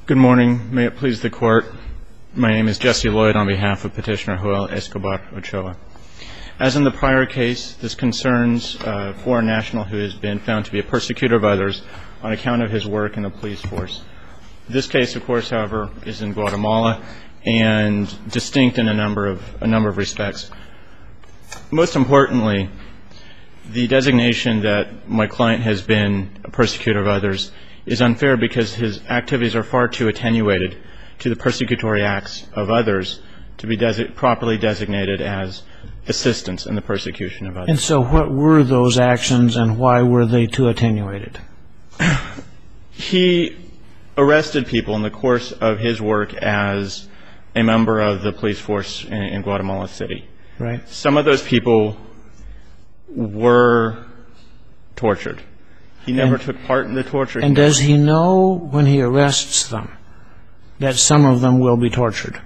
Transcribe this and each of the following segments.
Good morning. May it please the Court. My name is Jesse Lloyd on behalf of Petitioner Joel Escobar Ochoa. As in the prior case, this concerns a foreign national who has been found to be a persecutor of others on account of his work in the police force. This case, of course, however, is in Guatemala and distinct in a number of respects. Most importantly, the designation that my client has been a persecutor of others is unfair because his activities are far too attenuated to the persecutory acts of others to be properly designated as assistance in the persecution of others. And so what were those actions and why were they too attenuated? He arrested people in the course of his work as a member of the police force in Guatemala City. Right. Some of those people were tortured. He never took part in the torture. And does he know when he arrests them that some of them will be tortured?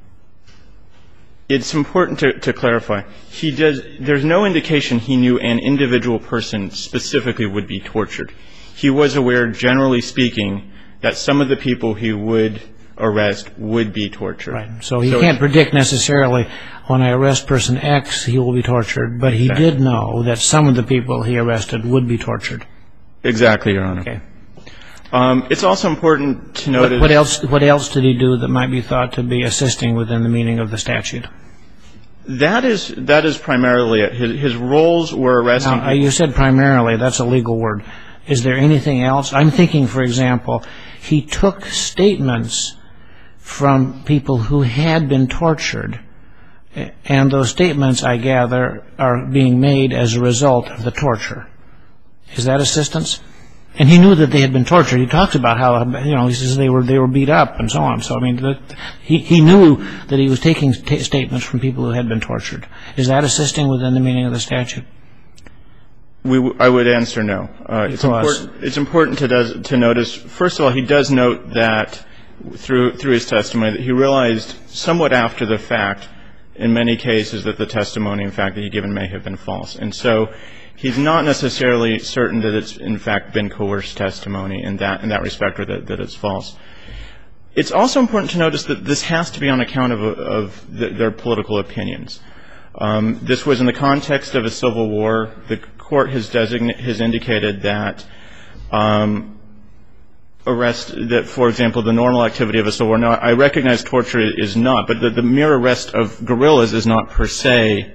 It's important to clarify. There's no indication he knew an individual person specifically would be tortured. He was aware, generally speaking, that some of the people he would arrest would be tortured. Right. So he can't predict necessarily when I arrest person X, he will be tortured, but he did know that some of the people he arrested would be tortured. Exactly, Your Honor. Okay. It's also important to note What else did he do that might be thought to be assisting within the meaning of the statute? That is primarily it. His roles were arresting. Now, you said primarily. That's a legal word. Is there anything else? I'm thinking, for example, he took statements from people who had been tortured, and those statements, I gather, are being made as a result of the torture. Is that assistance? And he knew that they had been tortured. He talks about how, he says they were beat up and so on. So, I mean, he knew that he was taking statements from people who had been tortured. Is that assisting within the meaning of the statute? I would answer no. It's important to notice, first of all, he does note that through his testimony that he realized somewhat after the fact, in many cases, that the testimony, in fact, that he given may have been false. And so he's not necessarily certain that it's, in fact, been coerced testimony in that respect, or that it's false. It's also important to notice that this has to be on account of their political opinions. This was in the context of a civil war. The court has indicated that for example, the normal activity of a civil war. Now, I recognize torture is not, but the mere arrest of guerrillas is not per se.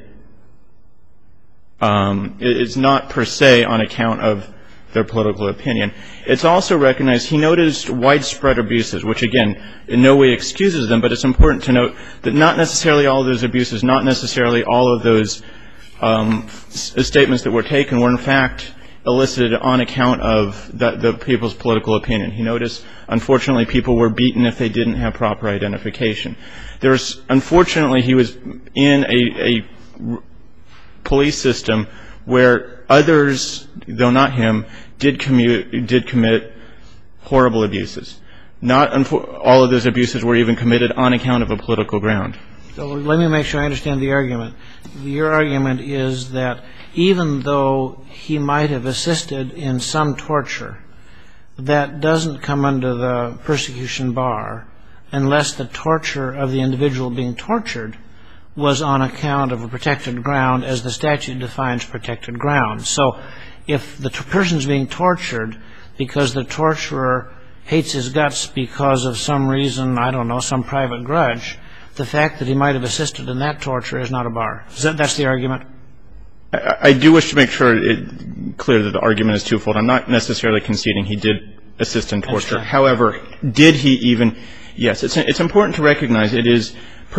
It's not per se on account of their political opinion. It's also recognized he noticed widespread abuses, which, again, in no way excuses them, but it's important to note that not necessarily all of those abuses, not necessarily all of those statements that were taken were, in fact, elicited on account of the people's political opinion. He noticed, unfortunately, people were beaten if they didn't have proper identification. Unfortunately, he was in a police system where others, though not him, did commit horrible abuses. Not all of those abuses were even committed on account of a political ground. So let me make sure I understand the argument. Your argument is that even though he might have assisted in some torture, that doesn't come under the persecution bar unless the torture of the individual being tortured was on account of a protected ground, as the statute defines protected ground. So if the person's being tortured because the torturer hates his guts because of some reason, I don't know, some private grudge, the fact that he might have assisted in that torture is not a bar. That's the argument? I do wish to make sure clear that the argument is twofold. I'm not necessarily conceding he did assist in torture. However, did he even? Yes. It's important to recognize it is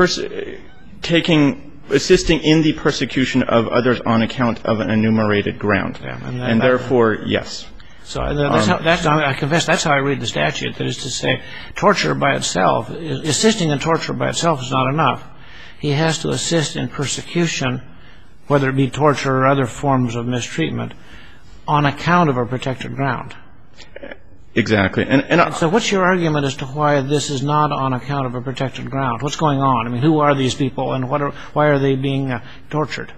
assisting in the persecution of others on account of an enumerated ground. And therefore, yes. So I confess that's how I read the statute. That is to say, torture by itself, assisting in torture by itself is not enough. He has to assist in persecution, whether it be torture or other forms of mistreatment, on account of a protected ground. Exactly. And so what's your argument as to why this is not on account of a protected ground? What's going on? I mean, who are these people and why are they being tortured?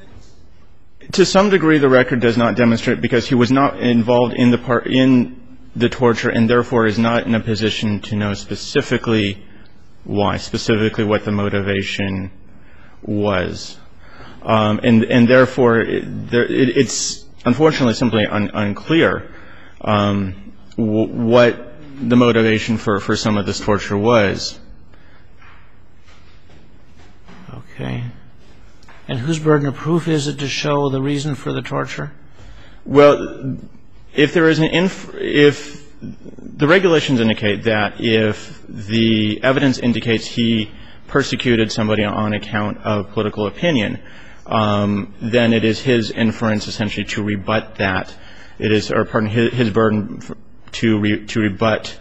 To some degree, the record does not demonstrate, because he was not involved in the torture and therefore is not in a position to know specifically why, specifically what the motivation was. And therefore, it's unfortunately simply unclear what the motivation for some of this torture was. Okay. And whose burden of proof is it to show the reason for the torture? Well, if there is if the regulations indicate that if the evidence indicates he persecuted somebody on account of political opinion, then it is his inference essentially to rebut that. It is, or pardon, his burden to rebut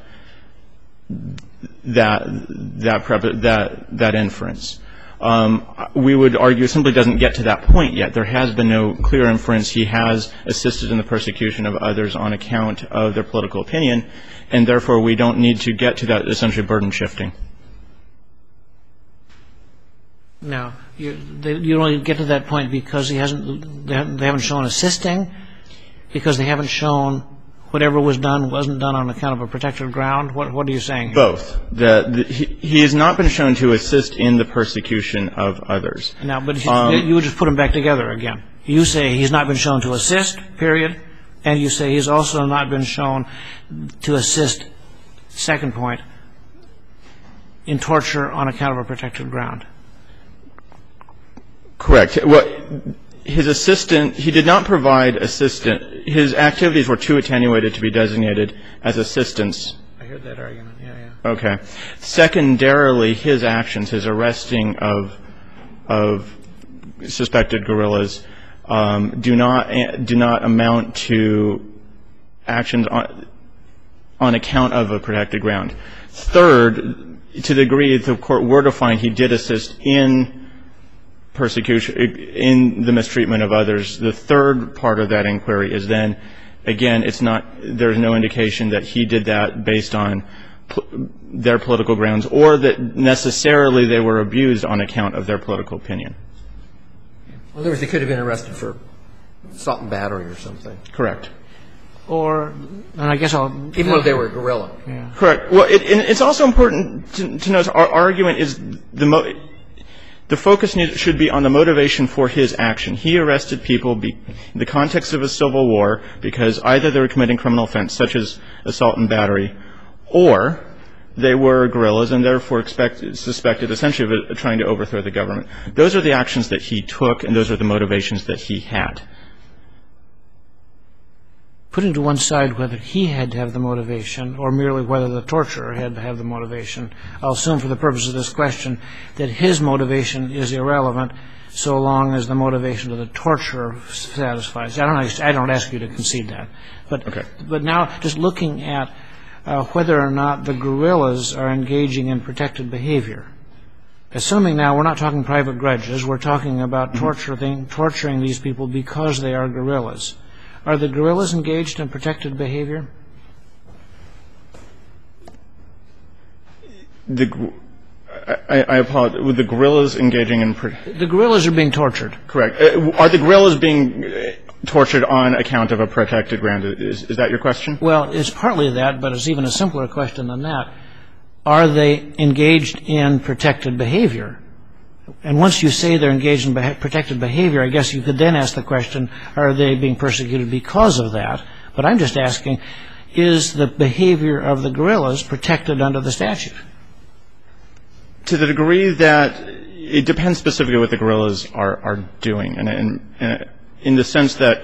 that inference. We would argue it simply doesn't get to that point yet. There has been no clear inference. He has assisted in the persecution of others on account of their political opinion, and therefore we don't need to get to that essentially burden shifting. Now, you only get to that point because they haven't shown assisting, because they haven't shown whatever was done wasn't done on account of a protected ground? What are you saying? Both. He has not been shown to assist in the persecution of others. Now, but you would just put them back together again. You say he's not been shown to assist, period, and you say he's also not been shown to assist, second point, in torture on account of a protected ground. Correct. Well, his assistant, he did not provide assistant. His activities were too attenuated to be designated as assistance. I heard that argument. Yeah. Okay. Secondarily, his actions, his arresting of suspected guerrillas, do not amount to actions on account of a protected ground. Third, to the degree the court were to find he did assist in persecution, in the mistreatment of others, the third part of that inquiry is then, again, there's no indication that he did that based on their political grounds or that necessarily they were abused on account of their political opinion. In other words, they could have been arrested for assault and battery or something. Correct. And I guess even though they were a guerrilla. Yeah. Correct. Well, it's also important to note our argument is the focus should be on the motivation for his action. He arrested people in the context of a civil war because either they were committing criminal offense, such as assault and battery, or they were guerrillas and therefore suspected essentially of trying to overthrow the government. Those are the actions that he took, and those are the motivations that he had. Putting to one side whether he had to have the motivation or merely whether the torturer had to have the motivation, I'll assume for the purpose of this question that his motivation is irrelevant so long as the motivation of the torturer satisfies. I don't ask you to concede that. But now just looking at whether or not the guerrillas are engaging in protected behavior. Assuming now we're not talking private grudges, we're talking about torturing these people because they are guerrillas. Are the guerrillas engaged in protected behavior? I apologize. Were the guerrillas engaging in... The guerrillas are being tortured. Correct. Are the guerrillas being tortured on account of a protected ground? Is that your question? Well, it's partly that, but it's even a simpler question than that. Are they engaged in protected behavior? And once you say they're engaged in protected behavior, I guess you could then ask the question, are they being persecuted because of that? But I'm just asking, is the behavior of the guerrillas protected under the statute? To the degree that it depends specifically what the guerrillas are doing. And in the sense that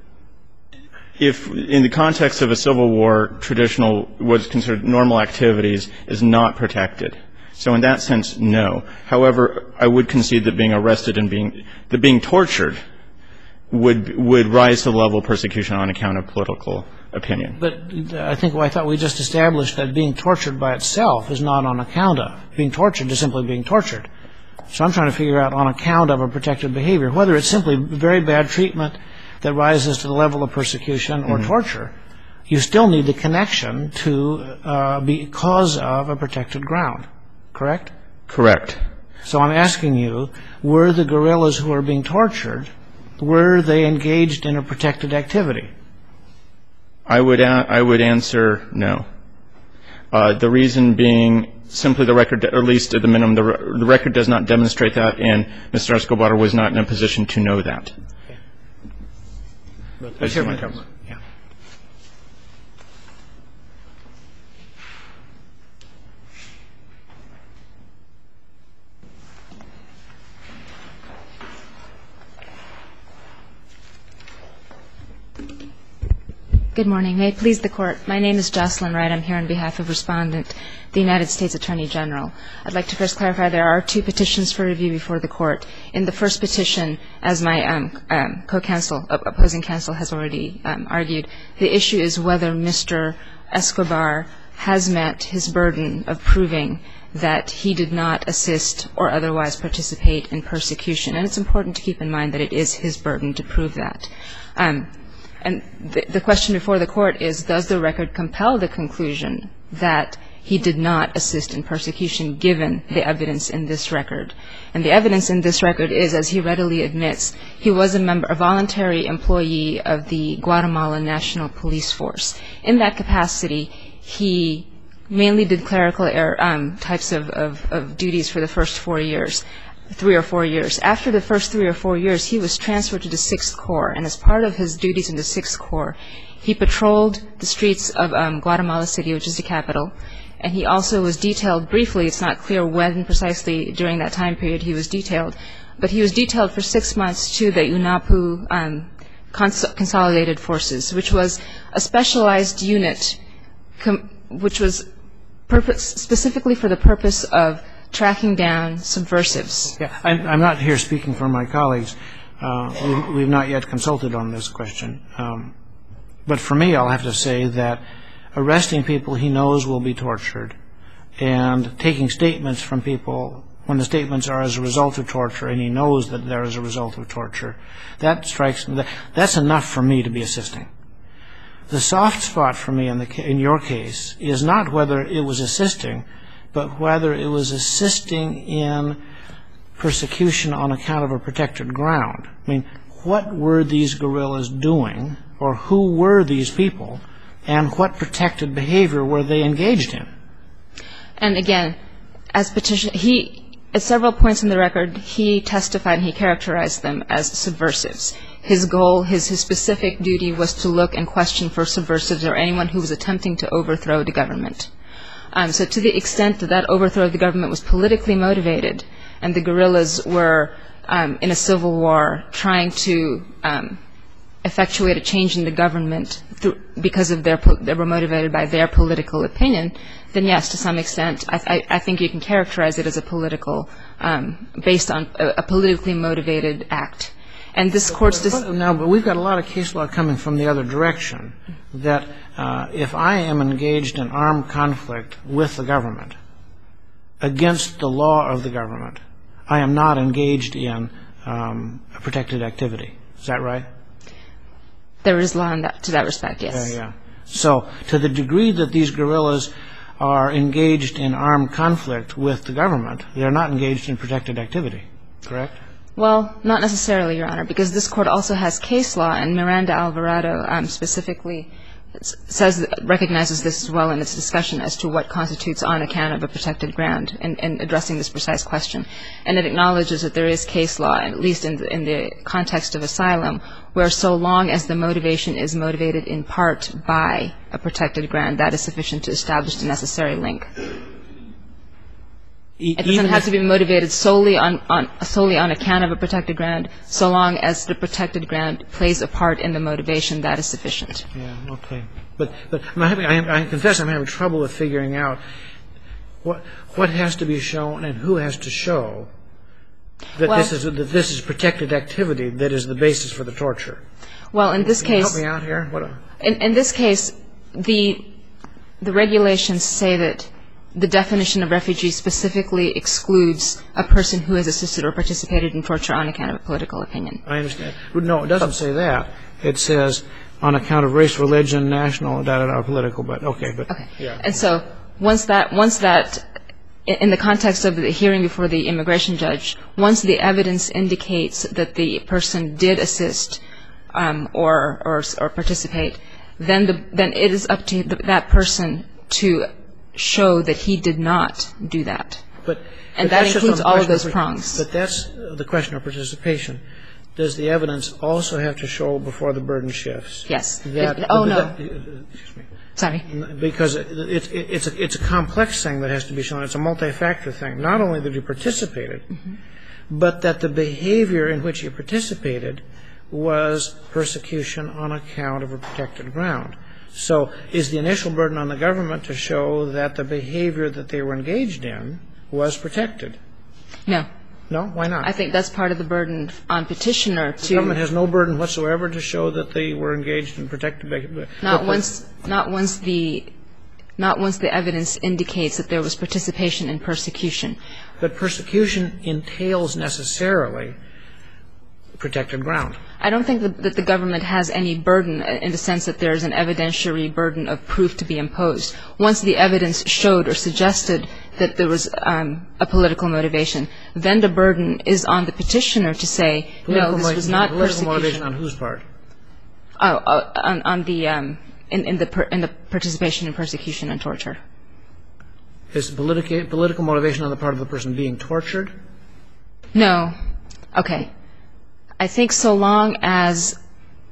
if in the context of a civil war, traditional, what's considered normal activities is not protected. So in that sense, no. However, I would concede that being arrested and being tortured would rise to the level of persecution on account of political opinion. But I thought we just established that being tortured by itself is not on account of. Being tortured is simply being tortured. So I'm trying to figure out on account of a protected behavior, whether it's simply very bad treatment that rises to the level of persecution or torture. You still need the connection to because of a protected ground. Correct? Correct. So I'm asking you, were the guerrillas who are being tortured, were they engaged in a protected activity? I would answer no. The reason being simply the record, or at least at the minimum, the record does not demonstrate that, and Mr. Escobar was not in a position to know that. Let's hear my comment. Yeah. Good morning. May it please the Court. My name is Jocelyn Wright. I'm here on behalf of Respondent, the United States Attorney General. I'd like to first clarify there are 2 petitions for review before the Court. In the first petition, as my co-counsel, opposing counsel has already argued, the issue is whether Mr. Escobar has met his burden of proving that he did not assist or otherwise participate in persecution. And it's important to keep in mind that it is his burden to prove that. And the question before the Court is, does the record compel the conclusion that he did not assist in persecution given the evidence in this record? And the evidence in this record is, as he readily admits, he was a voluntary employee of the Guatemala National Police Force. In that capacity, he mainly did clerical types of duties for the first 4 years. 3 or 4 years. After the first 3 or 4 years, he was transferred to the 6th Corps, and as part of his duties in the 6th Corps, he patrolled the streets of Guatemala City, which is the capital, and he also was detailed briefly. It's not clear when precisely during that time period he was detailed, but he was detailed for 6 months to the UNAPU Consolidated Forces, which was a specialized unit which was specifically for the purpose of tracking down subversives. Yeah, I'm not here speaking for my colleagues. We've not yet consulted on this question. But for me, I'll have to say that arresting people he knows will be tortured and taking statements from people when the statements are as a result of torture and he knows that they're as a result of torture, that strikes me. That's enough for me to be assisting. The soft spot for me in your case is not whether it was assisting, but whether it was assisting in persecution on account of a protected ground. I mean, what were these guerrillas doing, or who were these people, and what protected behavior were they engaged in? And again, at several points in the record, he testified and he characterized them as subversives. His goal, his specific duty was to look and question for subversives or anyone who was attempting to overthrow the government. So to the extent that that overthrow of the government was politically motivated and the guerrillas were in a civil war trying to effectuate a change in the government because of they were motivated by their political opinion, then yes, to some extent, I think you can characterize it as a political, based on a politically motivated act. And this Court's Now, but we've got a lot of case law coming from the other direction, that if I am engaged in armed conflict with the government against the law of the government, I am not engaged in a protected activity. Is that right? There is law in that, to that respect, yes. Yeah. So to the degree that these guerrillas are engaged in armed conflict with the government, they're not engaged in protected activity, correct? Well, not necessarily, Your Honor, because this Court also has case law, and Miranda Alvarado specifically recognizes this as well in its discussion as to what constitutes on account of a protected ground in addressing this precise question. And it acknowledges that there is case law, at least in the context of asylum, where so long as the motivation is motivated in part by a protected ground, that is sufficient to establish the necessary link. It doesn't have to be motivated solely on account of a protected ground. So long as the protected ground plays a part in the motivation, that is sufficient. Yeah. Okay. But I confess I'm having trouble with figuring out what has to be shown and who has to show that this is protected activity that is the basis for the torture. Well, in this case, help me out here. In this case, the regulations say that the definition of refugee specifically excludes a person who has assisted or participated in torture on account of a political opinion. I understand. No, it doesn't say that. It says on account of race, religion, national, political, but okay. Yeah. And so once that, in the context of the hearing before the immigration judge, once the evidence indicates that the person did assist or participate, then it is up to that person to show that he did not do that. And that includes all of those prongs. But that's the question of participation. Does the evidence also have to show before the burden shifts? Yes. No. Excuse me. Sorry. Because it's a complex thing that has to be shown. It's a multi-factor thing. Not only that he participated, but that the behavior in which he participated was persecution on account of a protected ground. So is the initial burden on the government to show that the behavior that they were engaged in was protected? No. No? Why not? I think that's part of the burden on petitioner to... The government has no burden whatsoever to show that they were engaged in protected behavior? Not once the evidence indicates that there was participation in persecution. But persecution entails necessarily protected ground. I don't think that the government has any burden in the sense that there is an evidentiary burden of proof to be imposed. Once the evidence showed or suggested that there was a political motivation, then the burden is on the petitioner to say, no, this was not persecution. Political motivation on whose part? On the in the participation in persecution and torture. Is political motivation on the part of the person being tortured? No. Okay. I think so long as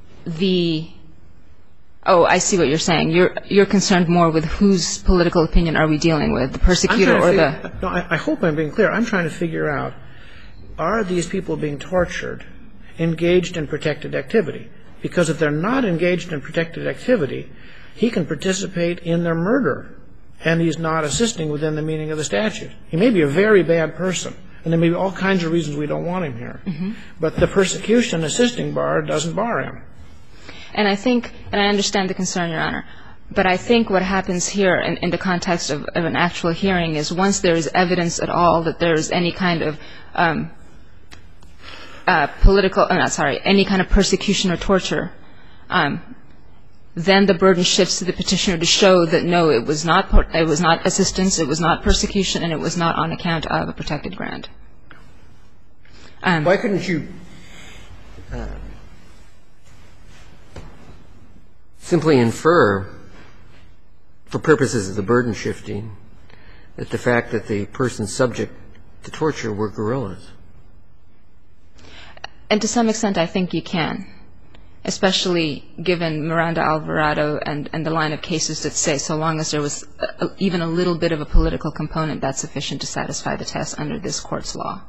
I see what you're saying. You're concerned more with whose political opinion are we dealing with, the persecutor or the... No, I hope I'm being clear. I'm trying to figure out, are these people being tortured engaged in protected activity? Because if they're not engaged in protected activity, he can participate in their murder, and he's not assisting within the meaning of the statute. He may be a very bad person. And there may be all kinds of reasons we don't want him here. But the persecution assisting bar doesn't bar him. And I think, and I understand the concern, Your Honor, but I think what happens here in the context of an actual hearing is once there is evidence at all that there is any kind of any kind of persecution or torture, then the burden shifts to the petitioner to show that no, it was not assistance, it was not persecution, and it was not on account of a protected ground. Why couldn't you simply infer, for purposes of the burden shifting, that the fact that the person subject to torture were guerrillas? And to some extent, I think you can. Especially given Miranda Alvarado and the line of cases that say so long as there was even a little bit of a political component, that's sufficient to satisfy the test under this Court's law.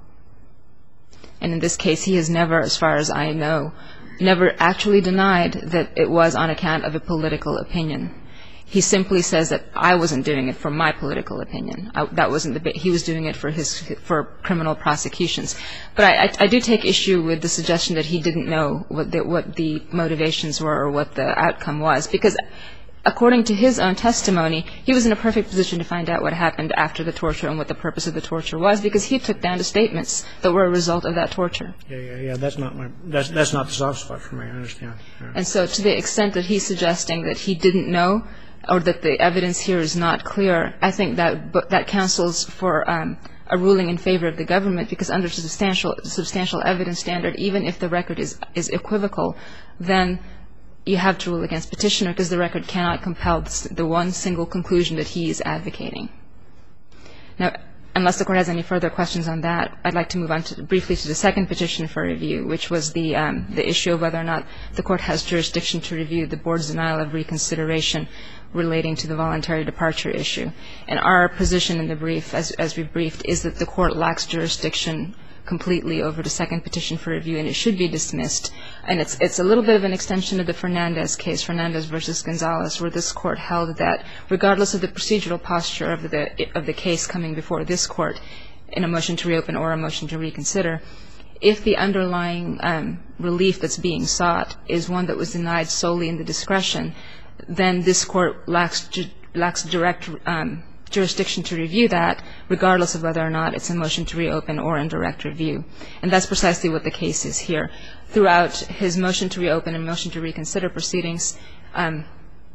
And in this case, he has never, as far as I know, never actually denied that it was on account of a political opinion. He simply says that I wasn't doing it for my political opinion. He was doing it for criminal prosecutions. But I do take issue with the suggestion that he didn't know what the motivations were or what the outcome was, because according to his own testimony, he was in a perfect position to find out what happened after the torture and what the purpose of the torture was, because he took down the statements that were a result of that torture. Yeah. That's not the soft spot for me. I understand. Yeah. And so, to the extent that he's suggesting that he didn't know, or that the evidence here is not clear, I think that counsels for a ruling in favor of the government, because under the substantial evidence standard, even if the record is equivocal, then you have to rule against petitioner, because the record cannot compel the one single conclusion that he is advocating. Now, unless the Court has any further questions on that, I'd like to move on briefly to the second petition for review, which was the issue of whether or not the Court has jurisdiction to review the Board's denial of reconsideration relating to the voluntary departure issue. And our position in the brief, as we've briefed, is that the Court lacks jurisdiction completely over the second petition for review, and it should be dismissed. And it's a little bit of an extension of the Fernandez case, Fernandez versus Gonzalez, where this Court held that regardless of the procedural posture of the case coming before this Court in a motion to reopen or a motion to reconsider, if the underlying relief that's being sought is one that was denied solely in the discretion, then this Court lacks direct jurisdiction to review that, regardless of whether or not it's a motion to reopen or in direct review. And that's precisely what the case is here. Throughout his motion to reopen and motion to reconsider proceedings,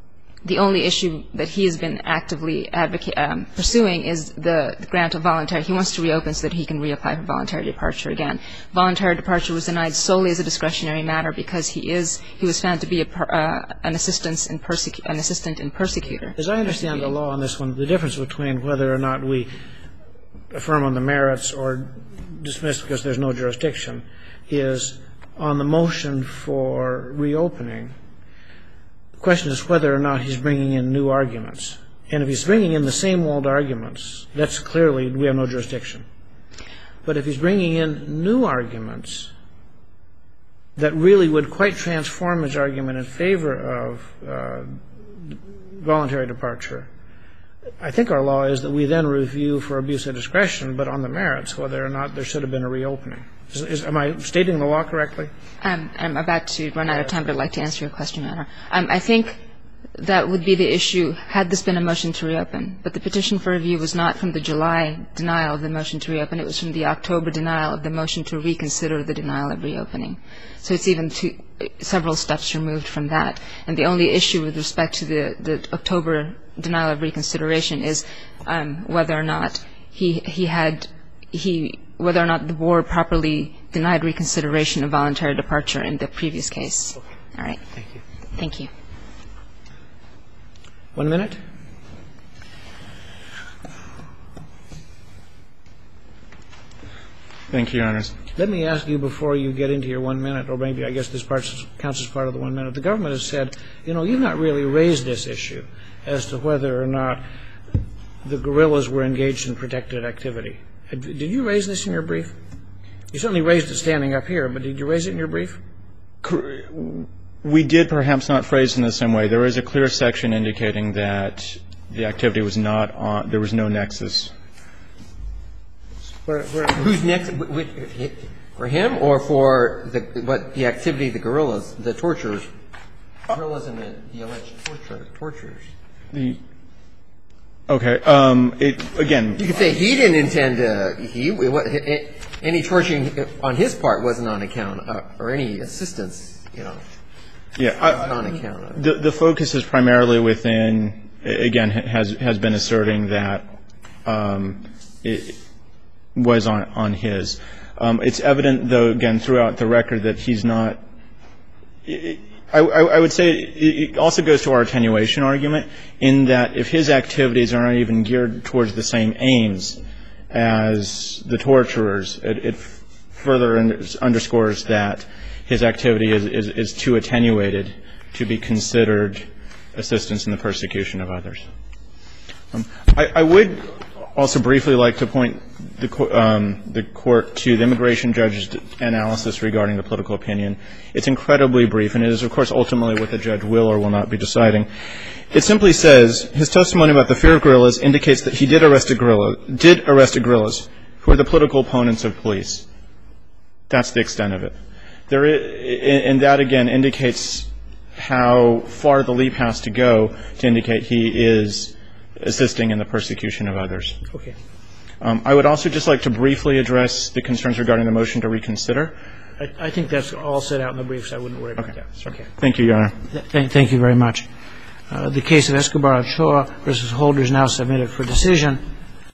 The only issue that he has been actively pursuing is the grant of voluntary. He wants to reopen so that he can reapply for voluntary departure again. Voluntary departure was denied solely as a discretionary matter because he was found to be an assistant and persecutor. As I understand the law on this one, the difference between whether or not we affirm on the merits or dismiss because there's no jurisdiction is on the motion for reopening. The question is whether or not he's bringing in new arguments. And if he's bringing in the same old arguments, that's clearly we have no jurisdiction. But if he's bringing in new arguments that really would quite transform his argument in favor of voluntary departure, I think our law is that we then review for abuse of discretion, but on the merits, whether or not there should have been a reopening. Am I stating the law correctly? I'm about to run out of time, but I'd like to answer your question, Your Honor. I think that would be the issue had this been a motion to reopen. But the petition for review was not from the July denial of the motion to reopen. It was from the October denial of the motion to reconsider the denial of reopening. So it's even several steps removed from that. And the only issue with respect to the October denial of reconsideration is whether or not whether or not the board properly denied reconsideration of voluntary departure in the previous case. Okay. All right. Thank you. Thank you. 1 minute. Thank you, Your Honors. Let me ask you before you get into your 1 minute, or maybe I guess this part counts as part of the 1 minute. The government has said, you've not really raised this issue as to whether or not the guerrillas were engaged in protected activity. Did you raise this in your brief? You certainly raised it standing up here, but did you raise it in your brief? We did perhaps not phrase it in the same way. There is a clear section indicating that the activity was not on, there was no nexus. Who's next? For him or for the activity of the guerrillas, the torturers? Guerrillas and the alleged torturers. Okay. Again. You could say he didn't intend to. Any torturing on his part wasn't on account, or any assistance, Yeah. on account of. The focus is primarily within. Again, has been asserting that it was on his. It's evident, though, again, throughout the record that he's not. I would say it also goes to our attenuation argument in that if his activities are not even geared towards the same aims as the torturers, it further underscores that his activity is too attenuated to be considered assistance in the persecution of others. I would also briefly like to point the court to the immigration judge's analysis regarding the political opinion. It's incredibly brief, and it is, of course, ultimately what the judge will or will not be deciding. It simply says, his testimony about the fear of guerrillas indicates that he did arrest guerrillas who are the political opponents of police. That's the extent of it. And that, again, indicates how far the leap has to go to indicate he is assisting in the persecution of others. Okay. I would also just like to briefly address the concerns regarding the motion to reconsider. I think that's all set out in the briefs. I wouldn't worry about that. Okay. Thank you, Your Honor. Thank you very much. The case of Escobar Ochoa v. Holder is now submitted for decision.